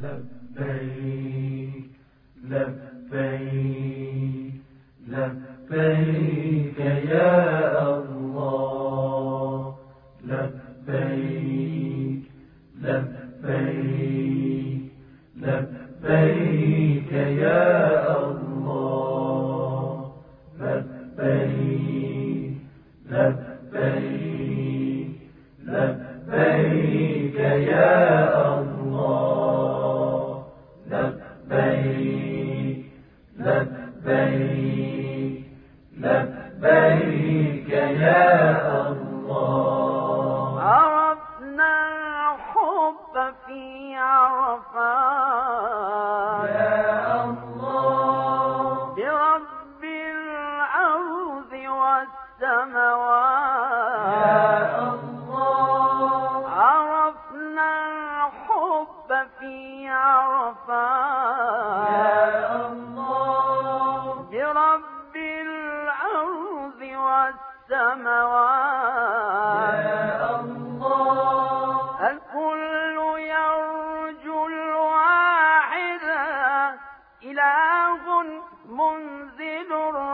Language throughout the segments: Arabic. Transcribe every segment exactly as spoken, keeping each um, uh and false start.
لبيك لبيك لبيك يا الله لبيك لبيك لبيك يا الله لبيك لبيك لبيك يا الله لبيك لبيك لبيك يا الله. عرفنا الحب في عرفات يا الله برب الأرض والسماوات. يا الله عرفنا الحب في عرفات يا الله برب الأرض والسماوات. يا الله الكل يرجو الواحد إله منزل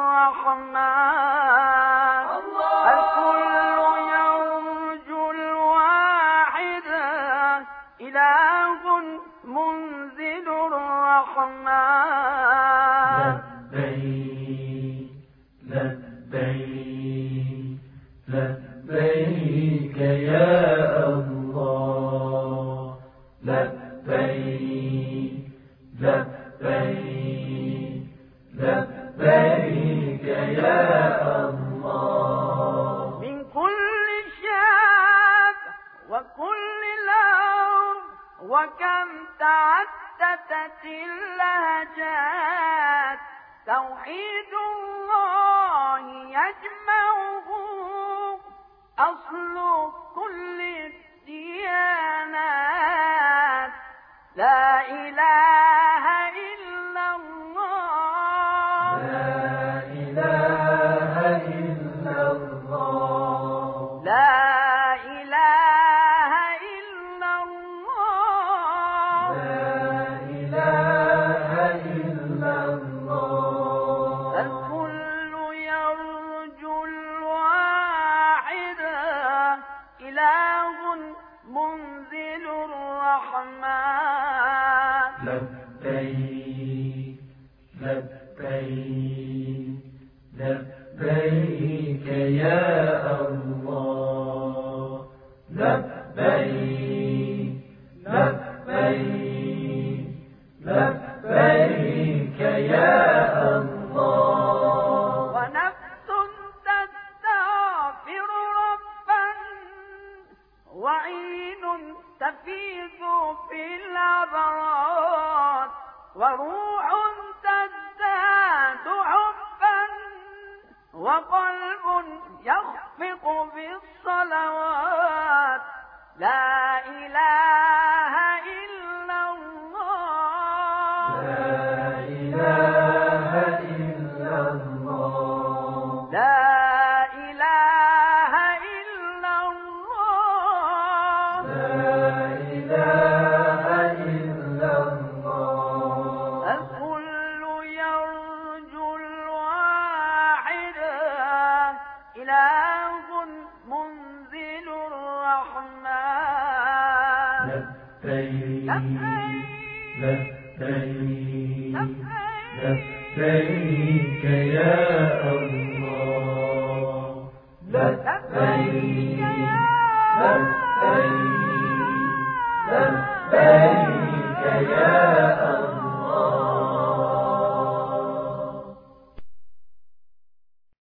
الرحمن. الكل يرجو الواحد إله منزل الرحمن. لبيك لبيك لبيك يا الله لبيك لبيك لبيك يا الله. من كل شاب وكل لون وكم تعددت اللهجات توحيد الله يجمعه أصل كل الديانات. لا إله إلا الله لا إله إلا الله لا إله إلا الله لا إله إلا الله. الكل يرجو الواحد إله منزل الرحمن. لبيك لبيك لبيك يا الله لبيك لبيك لبيك يا الله. ونفس تستغفر ربا وعين تفيض في العبرات وروح تزداد حبا وقلب يخفق بالصلوات. لا إله إلا الله لا إله إلا الله لا إله إلا الله لا إله إلا الله. الكل يرجو الواحد إله منزل الرحمن. لبيك لبيك لبيك لبيك يا الله لبيك لبيك لبيك يا الله.